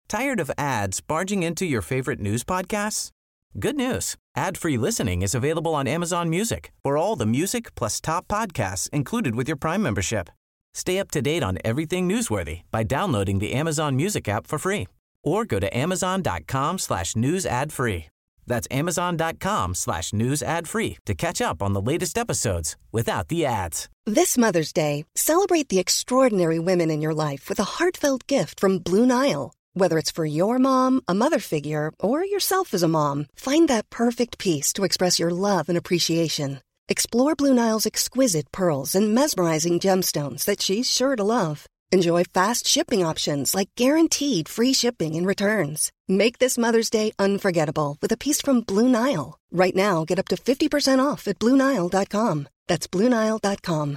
Tired of ads barging into your favorite news podcasts? Good news. Ad-free listening is available on Amazon Music for all the music plus top podcasts included with your Prime membership. Stay up to date on everything newsworthy by downloading the Amazon Music app for free or go to amazon.com/news ad free. That's amazon.com/news ad free to catch up on the latest episodes without the ads. This Mother's Day, celebrate the extraordinary women in your life with a heartfelt gift from Blue Nile. Whether it's for your mom, a mother figure, or yourself as a mom, find that perfect piece to express your love and appreciation. Explore Blue Nile's exquisite pearls and mesmerizing gemstones that she's sure to love. Enjoy fast shipping options like guaranteed free shipping and returns. Make this Mother's Day unforgettable with a piece from Blue Nile. Right now, get up to 50% off at BlueNile.com. That's BlueNile.com.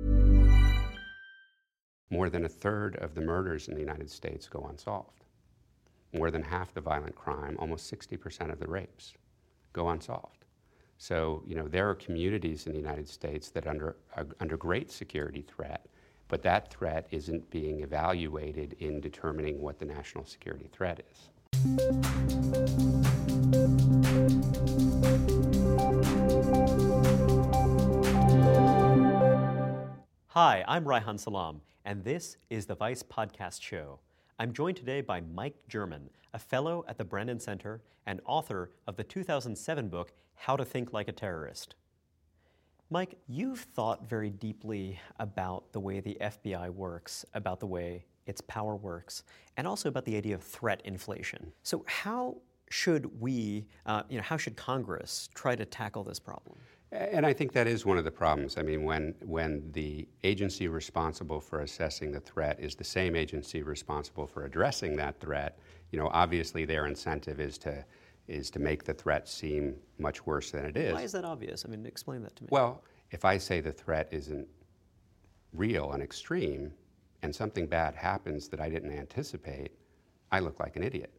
More than a third of the murders in the United States go unsolved. More than half the violent crime, almost 60% of the rapes, go unsolved. So, there are communities in the United States that are under great security threat, but that threat isn't being evaluated in determining what the national security threat is. Hi, I'm Reihan Salam, and this is the Vice Podcast Show. I'm joined today by Mike German, a fellow at the Brennan Center and author of the 2007 book, How to Think Like a Terrorist. Mike, you've thought very deeply about the way the FBI works, about the way its power works, and also about the idea of threat inflation. So how should how should Congress try to tackle this problem? And I think that is one of the problems. I mean, when the agency responsible for assessing the threat is the same agency responsible for addressing that threat, obviously their incentive is to make the threat seem much worse than it is. Why is that obvious? I mean, explain that to me. Well, if I say the threat isn't real and extreme, and something bad happens that I didn't anticipate, I look like an idiot.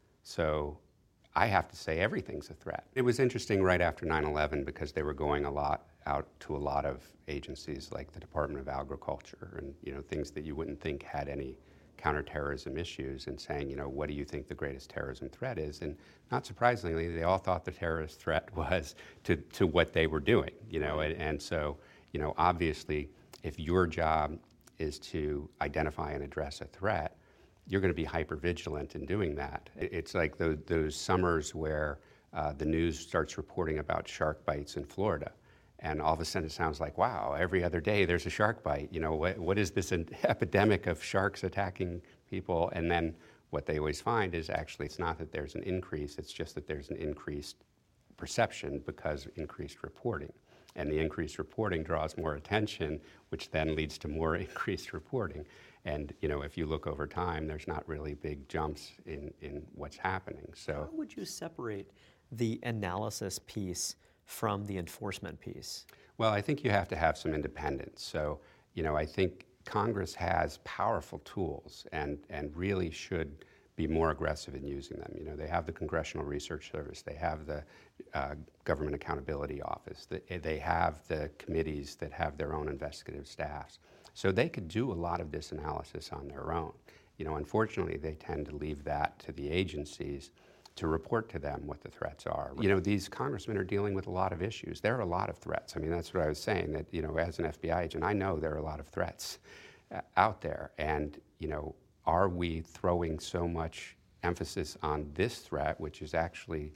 So I have to say everything's a threat. It was interesting right after 9/11 because they were going out to a lot of agencies like the Department of Agriculture and things that you wouldn't think had any counterterrorism issues and saying, what do you think the greatest terrorism threat is? And not surprisingly, they all thought the terrorist threat was to what they were doing, and so, obviously, if your job is to identify and address a threat, you're going to be hyper-vigilant in doing that. It's like those summers where the news starts reporting about shark bites in Florida. And all of a sudden it sounds like, wow, every other day there's a shark bite. What is this epidemic of sharks attacking people? And then what they always find is actually it's not that there's an increase, it's just that there's an increased perception because of increased reporting. And the increased reporting draws more attention, which then leads to more increased reporting. And if you look over time, there's not really big jumps in what's happening. So how would you separate the analysis piece from the enforcement piece? Well, I think you have to have some independence. So, I think Congress has powerful tools and really should be more aggressive in using them. They have the Congressional Research Service, they have the Government Accountability Office, they have the committees that have their own investigative staffs. So they could do a lot of this analysis on their own. Unfortunately, they tend to leave that to the agencies to report to them what the threats are. These congressmen are dealing with a lot of issues. There are a lot of threats. I mean, that's what I was saying, that, as an FBI agent, I know there are a lot of threats out there. And, are we throwing so much emphasis on this threat, which is actually,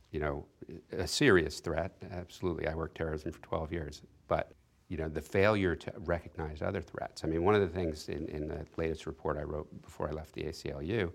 a serious threat? Absolutely. I worked terrorism for 12 years. But, the failure to recognize other threats. I mean, one of the things in the latest report I wrote before I left the ACLU,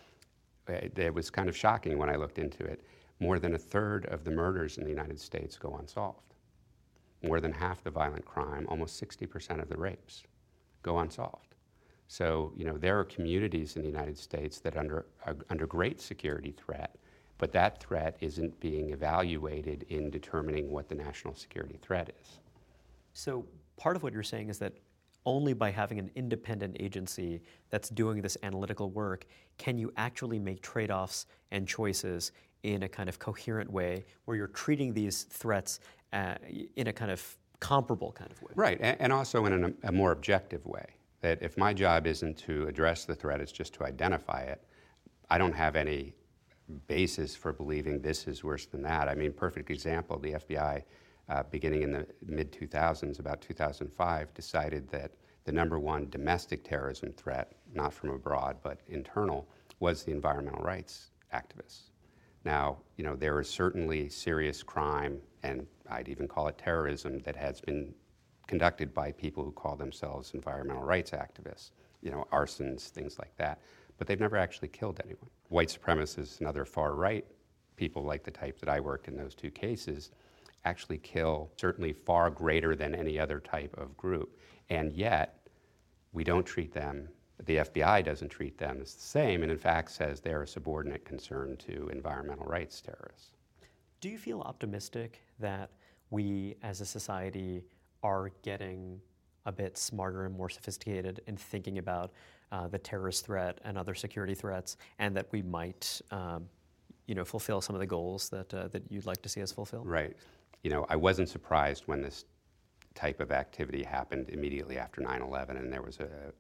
it was kind of shocking when I looked into it. More than a third of the murders in the United States go unsolved. More than half the violent crime, almost 60% of the rapes, go unsolved. So, there are communities in the United States that are under great security threat, but that threat isn't being evaluated in determining what the national security threat is. So part of what you're saying is that only by having an independent agency that's doing this analytical work can you actually make trade-offs and choices in a kind of coherent way where you're treating these threats in a kind of comparable kind of way. Right, and also in a more objective way. That if my job isn't to address the threat, it's just to identify it, I don't have any basis for believing this is worse than that. I mean, perfect example, the FBI, beginning in the mid-2000s, about 2005, decided that the number one domestic terrorism threat, not from abroad, but internal, was the environmental rights activists. Now, there is certainly serious crime, and I'd even call it terrorism, that has been conducted by people who call themselves environmental rights activists, arsons, things like that. But they've never actually killed anyone. White supremacists and other far-right people like the type that I worked in those two cases actually kill certainly far greater than any other type of group. And yet, we don't treat them, the FBI doesn't treat them as the same, and in fact says they're a subordinate concern to environmental rights terrorists. Do you feel optimistic that we as a society are getting a bit smarter and more sophisticated in thinking about the terrorist threat and other security threats, and that we might fulfill some of the goals that you'd like to see us fulfill? Right. I wasn't surprised when this type of activity happened immediately after 9/11, and there was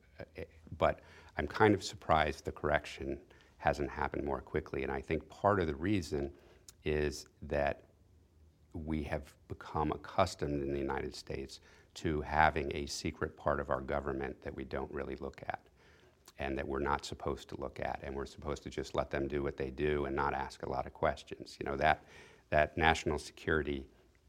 but I'm kind of surprised the correction hasn't happened more quickly, and I think part of the reason is that we have become accustomed in the United States to having a secret part of our government that we don't really look at, and that we're not supposed to look at, and we're supposed to just let them do what they do and not ask a lot of questions. That national security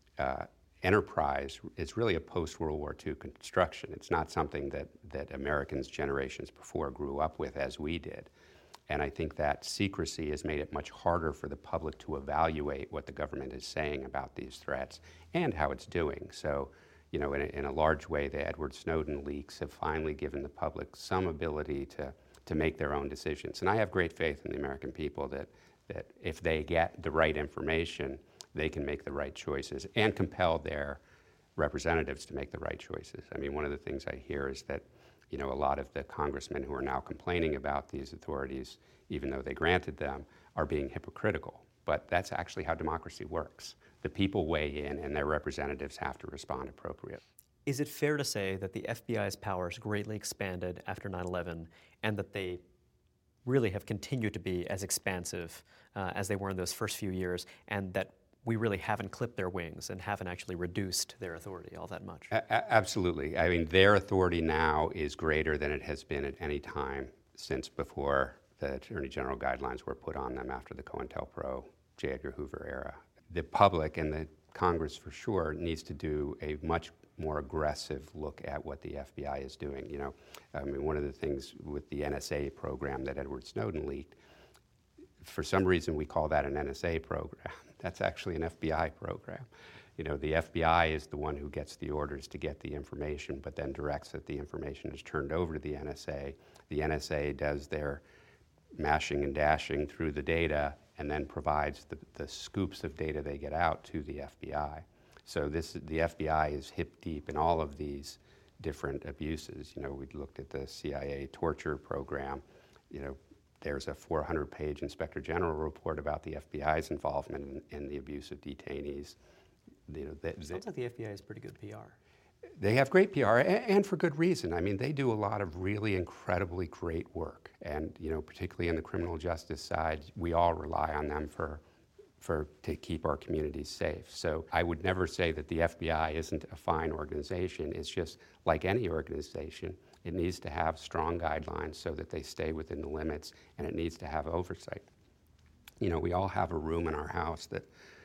enterprise is really a post-World War II construction. It's not something that Americans generations before grew up with as we did. And I think that secrecy has made it much harder for the public to evaluate what the government is saying about these threats and how it's doing. So, in a large way, the Edward Snowden leaks have finally given the public some ability to make their own decisions. And I have great faith in the American people that if they get the right information, they can make the right choices and compel their representatives to make the right choices. I mean, one of the things I hear is that, a lot of the congressmen who are now complaining about these authorities, even though they granted them, are being hypocritical. But that's actually how democracy works. The people weigh in and their representatives have to respond appropriately. Is it fair to say that the FBI's powers greatly expanded after 9/11 and that they really have continued to be as expansive as they were in those first few years, and that we really haven't clipped their wings and haven't actually reduced their authority all that much? Absolutely. I mean, their authority now is greater than it has been at any time since before the Attorney General guidelines were put on them after the COINTELPRO, J. Edgar Hoover era. The public and the Congress, for sure, needs to do a much more aggressive look at what the FBI is doing. One of the things with the NSA program that Edward Snowden leaked, for some reason we call that an NSA program. That's actually an FBI program. The FBI is the one who gets the orders to get the information, but then directs that the information is turned over to the NSA. The NSA does their mashing and dashing through the data and then provides the scoops of data they get out to the FBI. So the FBI is hip deep in all of these different abuses. We looked at the CIA torture program. There's a 400-page Inspector General report about the FBI's involvement in the abuse of detainees. Sounds like the FBI has pretty good PR. They have great PR, and for good reason. I mean, they do a lot of really incredibly great work, and particularly in the criminal justice side, we all rely on them to keep our communities safe. So I would never say that the FBI isn't a fine organization. It's just like any organization. It needs to have strong guidelines so that they stay within the limits, and it needs to have oversight. We all have a room in our house that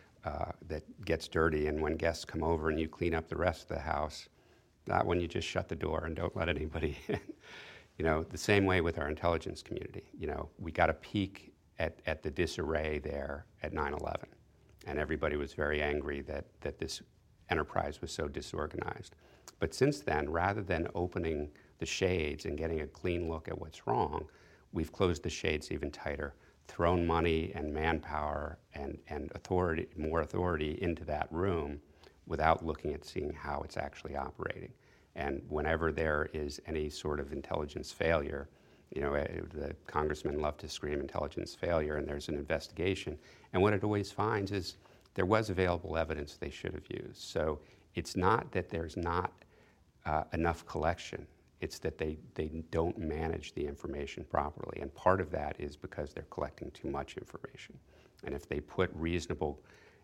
gets dirty, and when guests come over and you clean up the rest of the house, not when you just shut the door and don't let anybody in. The same way with our intelligence community. We got a peek at the disarray there at 9/11, and everybody was very angry that this enterprise was so disorganized. But since then, rather than opening the shades and getting a clean look at what's wrong, we've closed the shades even tighter, thrown money and manpower and more authority into that room without looking at seeing how it's actually operating. And whenever there is any sort of intelligence failure, the congressmen love to scream intelligence failure, and there's an investigation. And what it always finds is there was available evidence they should have used. So it's not that there's not enough collection. It's that they don't manage the information properly. And part of that is because they're collecting too much information. And if they put reasonable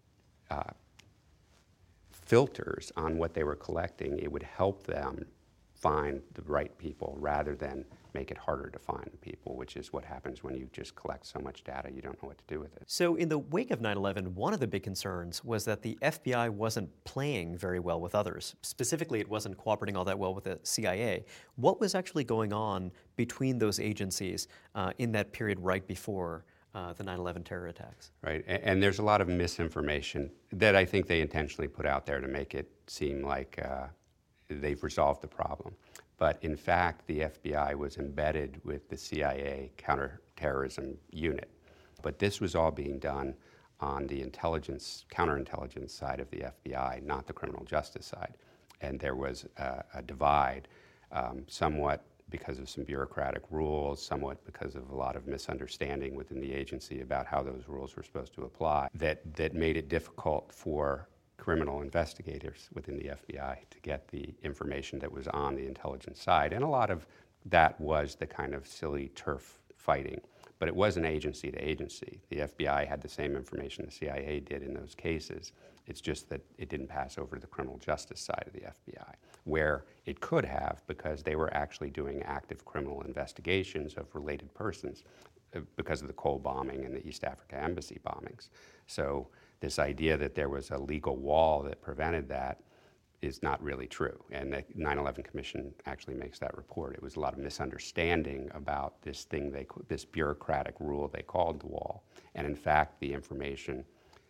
filters on what they were collecting, it would help them find the right people rather than make it harder to find people, which is what happens when you just collect so much data you don't know what to do with it. So in the wake of 9/11, one of the big concerns was that the FBI wasn't playing very well with others. Specifically, it wasn't cooperating all that well with the CIA. What was actually going on between those agencies in that period right before the 9/11 terror attacks? Right, and there's a lot of misinformation that I think they intentionally put out there to make it seem like they've resolved the problem. But in fact, the FBI was embedded with the CIA counterterrorism unit. But this was all being done on the counterintelligence side of the FBI, not the criminal justice side. And there was a divide, somewhat because of some bureaucratic rules, somewhat because of a lot of misunderstanding within the agency about how those rules were supposed to apply, that made it difficult for criminal investigators within the FBI to get the information that was on the intelligence side. And a lot of that was the kind of silly turf fighting. But it wasn't agency to agency. The FBI had the same information the CIA did in those cases. It's just that it didn't pass over to the criminal justice side of the FBI, where it could have, because they were actually doing active criminal investigations of related persons because of the Cole bombing and the East Africa Embassy bombings. So this idea that there was a legal wall that prevented that is not really true. And the 9/11 Commission actually makes that report. It was a lot of misunderstanding about this thing, this bureaucratic rule they called the wall. And in fact, the information,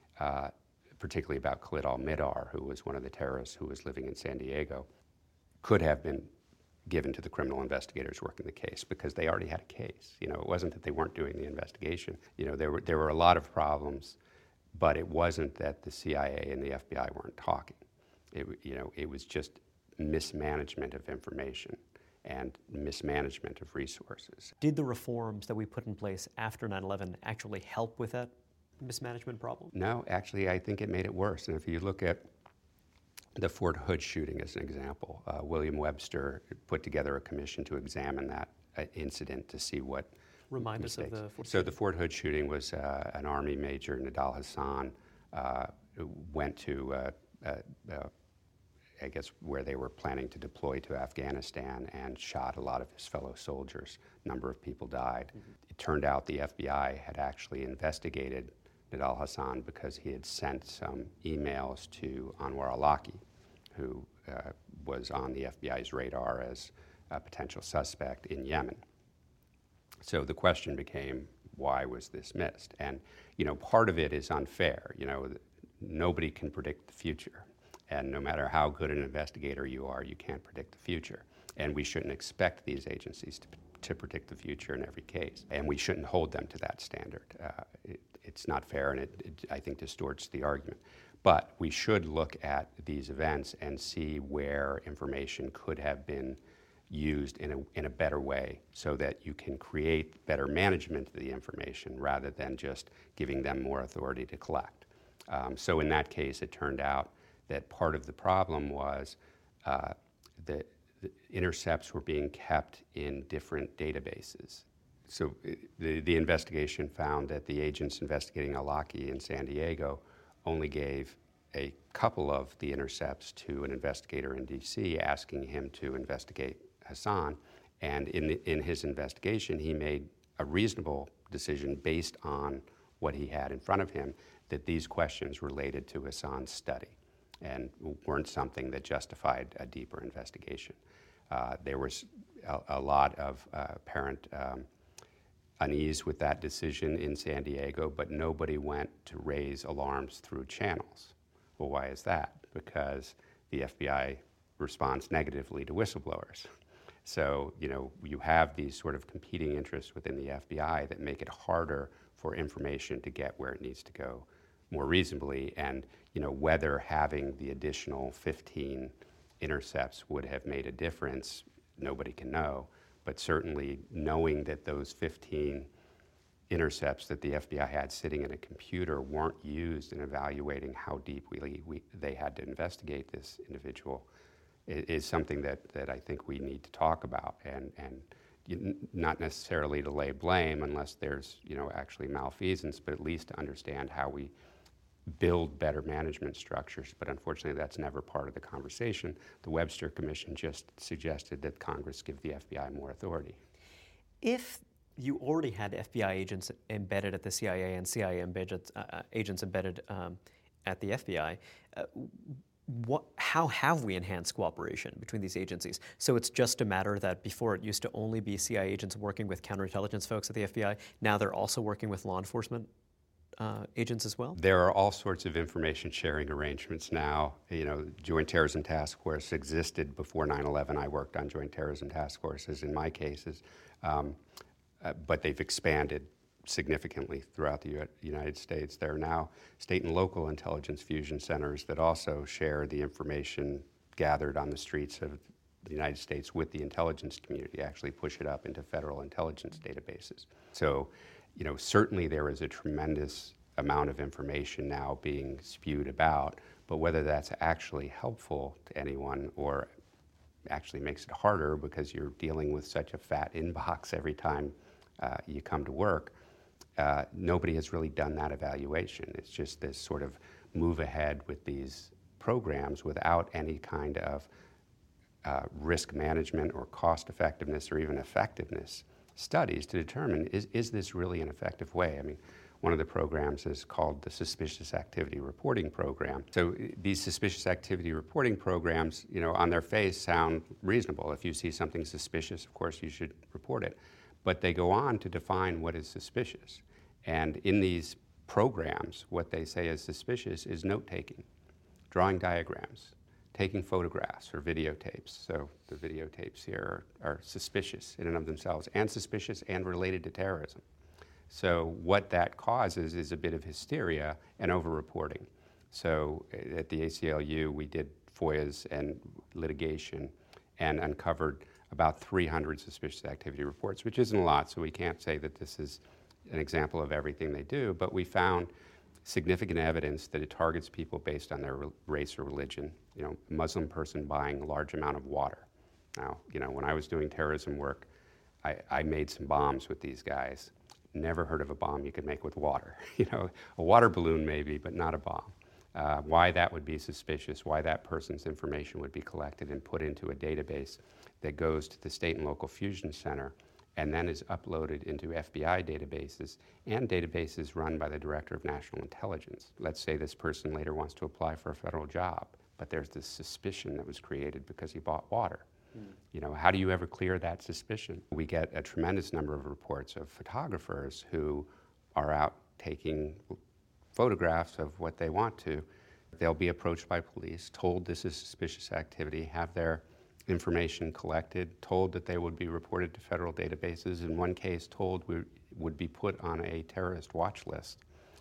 particularly about Khalid al-Mihdhar, who was one of the terrorists who was living in San Diego, could have been given to the criminal investigators working the case because they already had a case. You know, it wasn't that they weren't doing the investigation. You know, there were a lot of problems, but it wasn't that the CIA and the FBI weren't talking. It was just mismanagement of information and mismanagement of resources. Did the reforms that we put in place after 9/11 actually help with that mismanagement problem? No, actually, I think it made it worse. And if you look at the Fort Hood shooting as an example, William Webster put together a commission to examine that incident to see what Remind mistakes. us of the Fort So the Fort Hood shooting was an Army Major, Nidal Hasan, who went to, I guess, where they were planning to deploy to Afghanistan and shot a lot of his fellow soldiers. A number of people died. Mm-hmm. It turned out the FBI had actually investigated Nidal Hasan because he had sent some emails to Anwar al-Awlaki, who was on the FBI's radar as a potential suspect in Yemen. So the question became, why was this missed? And, part of it is unfair. Nobody can predict the future. And no matter how good an investigator you are, you can't predict the future. And we shouldn't expect these agencies to predict the future in every case. And we shouldn't hold them to that standard. It's not fair, and it, I think, distorts the argument. But we should look at these events and see where information could have been used in a better way so that you can create better management of the information rather than just giving them more authority to collect. So in that case, it turned out that part of the problem was the intercepts were being kept in different databases. So the investigation found that the agents investigating al-Awlaki in San Diego only gave a couple of the intercepts to an investigator in DC, asking him to investigate Hasan. And in his investigation, he made a reasonable decision based on what he had in front of him, that these questions related to Hasan's study and weren't something that justified a deeper investigation. There was a lot of apparent unease with that decision in San Diego, but nobody went to raise alarms through channels. Well, why is that? Because the FBI responds negatively to whistleblowers. So, you have these sort of competing interests within the FBI that make it harder for information to get where it needs to go more reasonably. And, whether having the additional 15 intercepts would have made a difference, nobody can know. But certainly knowing that those 15 intercepts that the FBI had sitting in a computer weren't used in evaluating how deeply they had to investigate this individual is something that I think we need to talk about, and not necessarily to lay blame unless there's actually malfeasance, but at least to understand how we build better management structures. But unfortunately, that's never part of the conversation. The Webster Commission just suggested that Congress give the FBI more authority. If you already had FBI agents embedded at the CIA and CIA agents embedded at the FBI, how have we enhanced cooperation between these agencies? So it's just a matter that before it used to only be CIA agents working with counterintelligence folks at the FBI, now they're also working with law enforcement agents as well? There are all sorts of information sharing arrangements now. Joint Terrorism Task Force existed before 9/11. I worked on Joint Terrorism Task Forces in my cases, but they've expanded significantly throughout the United States. There are now state and local intelligence fusion centers that also share the information gathered on the streets of the United States with the intelligence community, actually push it up into federal intelligence databases. So, certainly there is a tremendous amount of information now being spewed about, but whether that's actually helpful to anyone or actually makes it harder because you're dealing with such a fat inbox every time you come to work, nobody has really done that evaluation. It's just this sort of move ahead with these programs without any kind of risk management or cost effectiveness or even effectiveness studies to determine, is this really an effective way? I mean, one of the programs is called the Suspicious Activity Reporting Program. So these suspicious activity reporting programs, on their face sound reasonable. If you see something suspicious, of course you should report it. But they go on to define what is suspicious. And in these programs, what they say is suspicious is note-taking, drawing diagrams, taking photographs or videotapes. So the videotapes here are suspicious in and of themselves, and suspicious and related to terrorism. So what that causes is a bit of hysteria and over-reporting. So at the ACLU, we did FOIAs and litigation and uncovered about 300 suspicious activity reports, which isn't a lot, so we can't say that this is an example of everything they do, but we found significant evidence that it targets people based on their race or religion. A Muslim person buying a large amount of water. Now, when I was doing terrorism work, I made some bombs with these guys. Never heard of a bomb you could make with water. A water balloon maybe, but not a bomb. Why that would be suspicious, why that person's information would be collected and put into a database that goes to the state and local fusion center and then is uploaded into FBI databases and databases run by the Director of National Intelligence. Let's say this person later wants to apply for a federal job, but there's this suspicion that was created because he bought water. How do you ever clear that suspicion? We get a tremendous number of reports of photographers who are out taking photographs of what they want to. They'll be approached by police, told this is suspicious activity, have their information collected, told that they would be reported to federal databases, in one case told we would be put on a terrorist watch list.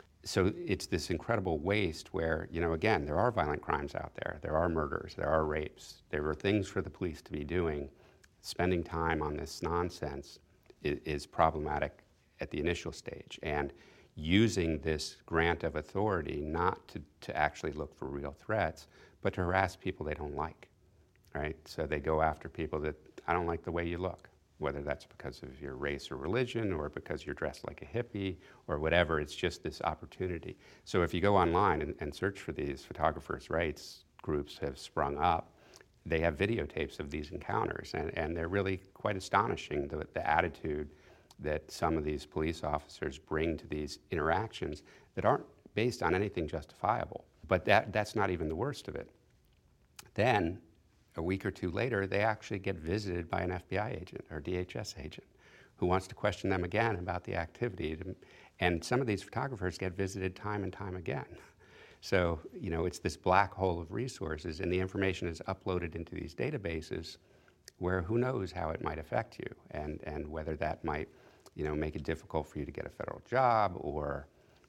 So it's this incredible waste where, again, there are violent crimes out there. There are murders, there are rapes. There are things for the police to be doing. Spending time on this nonsense is problematic at the initial stage. And using this grant of authority not to actually look for real threats, but to harass people they don't like, right? So they go after people that, I don't like the way you look, whether that's because of your race or religion or because you're dressed like a hippie or whatever. It's just this opportunity. So if you go online and search for these photographers' rights groups have sprung up, they have videotapes of these encounters, and they're really quite astonishing, the attitude that some of these police officers bring to these interactions that aren't based on anything justifiable. But that's not even the worst of it. Then, a week or two later, they actually get visited by an FBI agent or DHS agent who wants to question them again about the activity. And some of these photographers get visited time and time again. So, it's this black hole of resources, and the information is uploaded into these databases where who knows how it might affect you and whether that might, make it difficult for you to get a federal job or,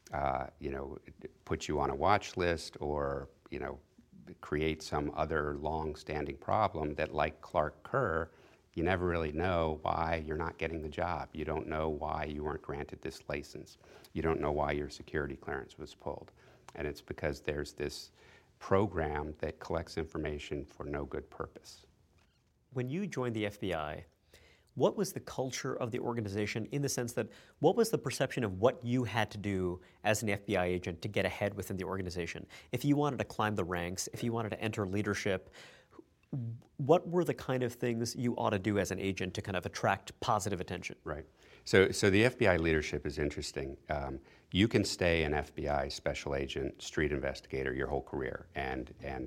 put you on a watch list or, create some other long-standing problem that, like Clark Kerr, you never really know why you're not getting the job. You don't know why you weren't granted this license. You don't know why your security clearance was pulled. And it's because there's this program that collects information for no good purpose. When you joined the FBI, what was the culture of the organization in the sense that what was the perception of what you had to do as an FBI agent to get ahead within the organization? If you wanted to climb the ranks, if you wanted to enter leadership, what were the kind of things you ought to do as an agent to kind of attract positive attention? Right. So the FBI leadership is interesting. You can stay an FBI special agent, street investigator your whole career, and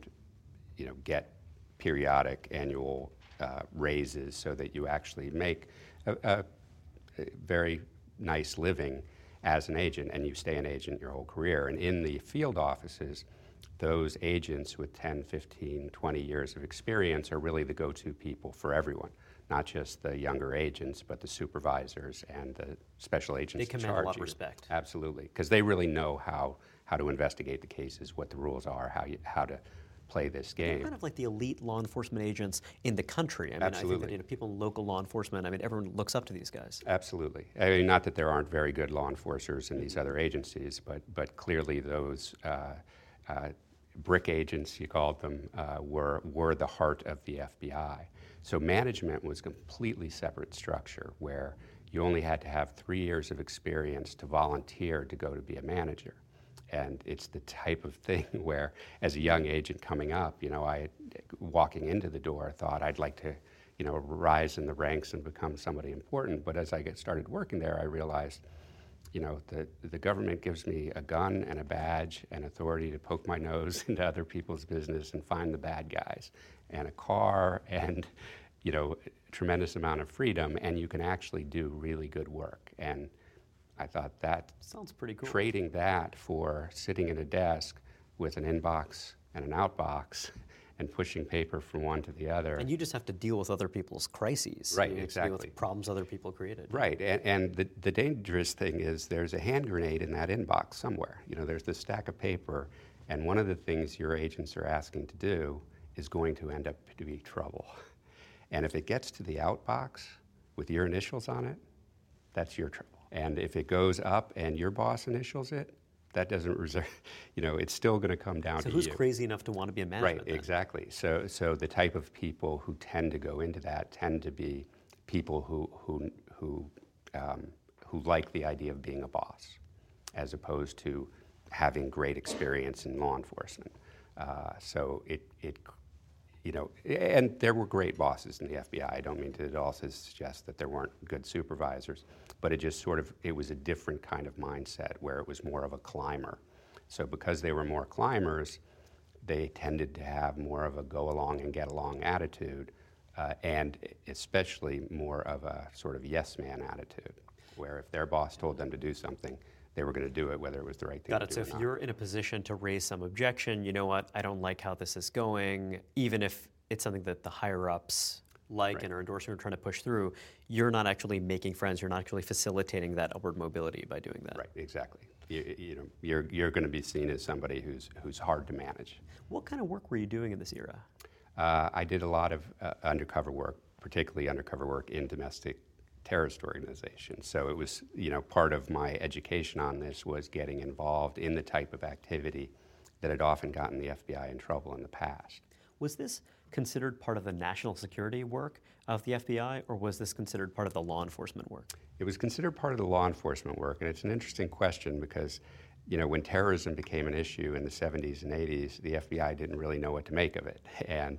get periodic annual raises so that you actually make a very nice living as an agent, and you stay an agent your whole career. And in the field offices, those agents with 10, 15, 20 years of experience are really the go-to people for everyone, not just the younger agents, but the supervisors and the special agents They in charge. command a lot of respect. Absolutely, because they really know how to investigate the cases, what the rules are, how to play this game. They're kind of like the elite law enforcement agents in the country. I mean, Absolutely. I think that people in local law enforcement, I mean, everyone looks up to these guys. Absolutely. I mean, not that there aren't very good law enforcers in these other agencies, but clearly those brick agents, you called them, were the heart of the FBI. So management was a completely separate structure where you only had to have 3 years of experience to volunteer to go to be a manager. And it's the type of thing where, as a young agent coming up, I, walking into the door, thought I'd like to, rise in the ranks and become somebody important. But as I started working there, I realized, the government gives me a gun and a badge and authority to poke my nose into other people's business and find the bad guys, and a car and, a tremendous amount of freedom, and you can actually do really good work. And I thought that sounds pretty cool. Trading that for sitting at a desk with an inbox and an outbox and pushing paper from one to the other. And you just have to deal with other people's crises. Right, you have exactly. to deal with problems other people created. Right, and the dangerous thing is there's a hand grenade in that inbox somewhere. There's this stack of paper, and one of the things your agents are asking to do is going to end up to be trouble. And if it gets to the outbox with your initials on it, that's your trouble. And if it goes up and your boss initials it, that doesn't reserve, it's still going to come down to you. So who's crazy enough to want to be a manager? Right, exactly. So the type of people who tend to go into that tend to be people who like the idea of being a boss, as opposed to having great experience in law enforcement. And there were great bosses in the FBI. I don't mean to at all suggest that there weren't good supervisors, but it was a different kind of mindset where it was more of a climber. So because they were more climbers, they tended to have more of a go along and get along attitude, and especially more of a sort of yes man attitude, where if their boss told them to do something, they were going to do it whether it was the right thing Got to it. do So or if not. you're in a position to raise some objection, you know what, I don't like how this is going, even if it's something that the higher ups like and are endorsing or trying to push through, you're not actually making friends, you're not actually facilitating that upward mobility by doing that. Right, exactly. You're going to be seen as somebody who's hard to manage. What kind of work were you doing in this era? I did a lot of undercover work, particularly undercover work in domestic terrorist organizations. So it was, part of my education on this was getting involved in the type of activity that had often gotten the FBI in trouble in the past. Was this considered part of the national security work of the FBI, or was this considered part of the law enforcement work? It was considered part of the law enforcement work, and it's an interesting question because, when terrorism became an issue in the 70s and 80s, the FBI didn't really know what to make of it. And,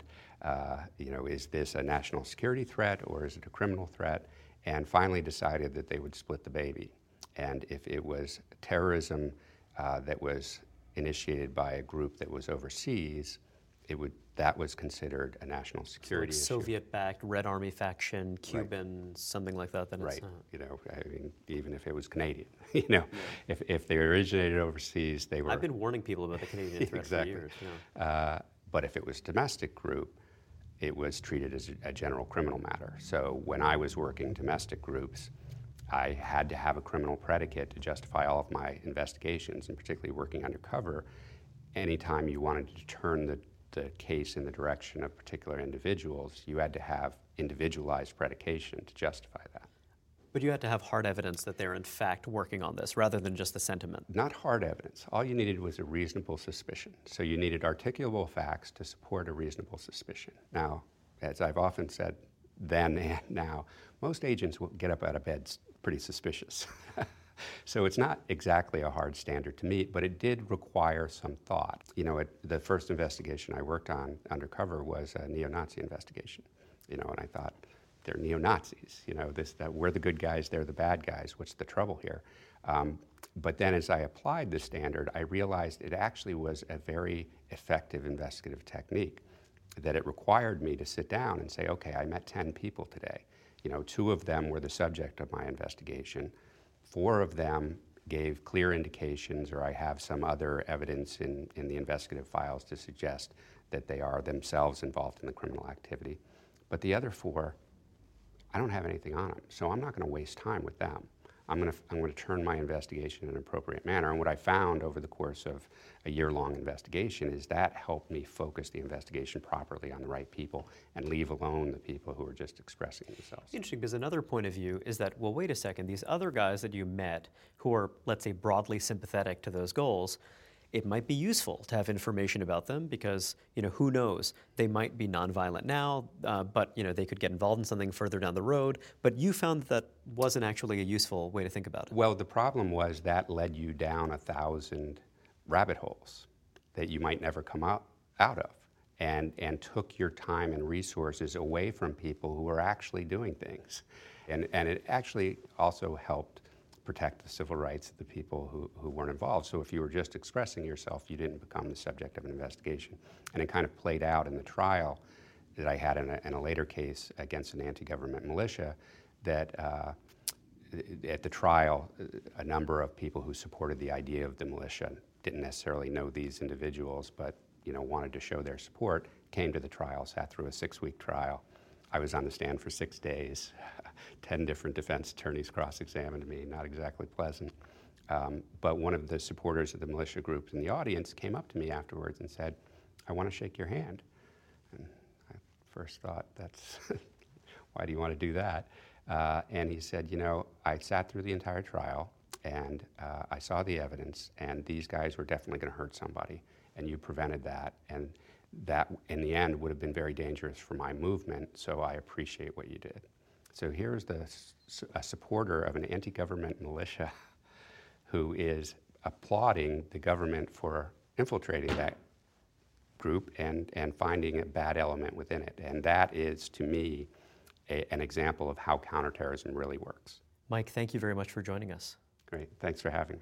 is this a national security threat or is it a criminal threat? And finally decided that they would split the baby. And if it was terrorism that was initiated by a group that was overseas, that was considered a national security issue. Soviet-backed, Red Army faction, Cuban, something like that, then Right. it's not. Even if it was Canadian, if they originated overseas, they were. I've been warning people about the Canadian threat Exactly. for years. But if it was domestic group, it was treated as a general criminal matter. So when I was working domestic groups, I had to have a criminal predicate to justify all of my investigations, and particularly working undercover. Anytime you wanted to turn the case in the direction of particular individuals, you had to have individualized predication to justify that. But you had to have hard evidence that they're in fact working on this rather than just the sentiment. Not hard evidence. All you needed was a reasonable suspicion. So you needed articulable facts to support a reasonable suspicion. Now, as I've often said then and now, most agents will get up out of bed pretty suspicious. So it's not exactly a hard standard to meet, but it did require some thought. You know, the first investigation I worked on undercover was a neo-Nazi investigation. You know, and I thought, they're neo-Nazis. You know, that we're the good guys, they're the bad guys. What's the trouble here? But then as I applied the standard, I realized it actually was a very effective investigative technique, that it required me to sit down and say, okay, I met 10 people today. You know, 2 of them were the subject of my investigation. 4 of them gave clear indications, or I have some other evidence in the investigative files to suggest that they are themselves involved in the criminal activity. But the other 4, I don't have anything on them, so I'm not going to waste time with them. I'm going to turn my investigation in an appropriate manner. And what I found over the course of a year-long investigation is that helped me focus the investigation properly on the right people and leave alone the people who are just expressing themselves. Interesting, because another point of view is that, well, wait a second, these other guys that you met who are, let's say, broadly sympathetic to those goals, it might be useful to have information about them because, you know, who knows? They might be nonviolent now, but, you know, they could get involved in something further down the road. But you found that wasn't actually a useful way to think about it. Well, the problem was that led you down 1,000 rabbit holes that you might never come out of, and took your time and resources away from people who were actually doing things. And it actually also helped protect the civil rights of the people who weren't involved. So if you were just expressing yourself, you didn't become the subject of an investigation. And it kind of played out in the trial that I had in a later case against an anti-government militia, that at the trial, a number of people who supported the idea of the militia didn't necessarily know these individuals, but, you know, wanted to show their support, came to the trial, sat through a 6-week trial. I was on the stand for 6 days. 10 different defense attorneys cross-examined me, not exactly pleasant. But one of the supporters of the militia group in the audience came up to me afterwards and said, I want to shake your hand. And I first thought, that's, why do you want to do that? And he said, you know, I sat through the entire trial and I saw the evidence, and these guys were definitely going to hurt somebody, and you prevented that. And that, in the end, would have been very dangerous for my movement, so I appreciate what you did. So here's a supporter of an anti-government militia who is applauding the government for infiltrating that group and finding a bad element within it. And that is, to me, an example of how counterterrorism really works. Mike, thank you very much for joining us. Great. Thanks for having me.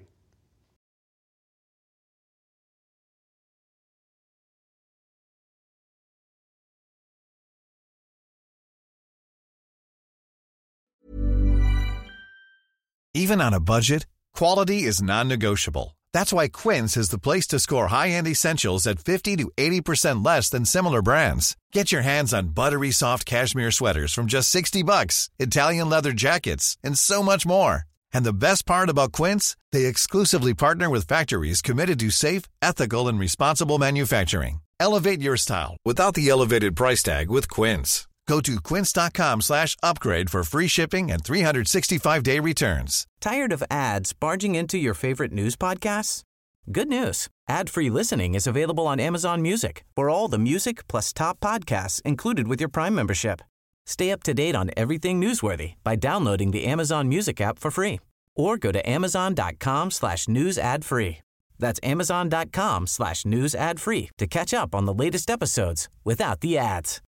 Even on a budget, quality is non-negotiable. That's why Quince is the place to score high-end essentials at 50 to 80% less than similar brands. Get your hands on buttery soft cashmere sweaters from just $60, Italian leather jackets, and so much more. And the best part about Quince, they exclusively partner with factories committed to safe, ethical, and responsible manufacturing. Elevate your style without the elevated price tag with Quince. Go to quince.com/upgrade for free shipping and 365-day returns. Tired of ads barging into your favorite news podcasts? Good news. Ad-free listening is available on Amazon Music for all the music plus top podcasts included with your Prime membership. Stay up to date on everything newsworthy by downloading the Amazon Music app for free, or go to amazon.com/news ad free. That's amazon.com/news ad free to catch up on the latest episodes without the ads.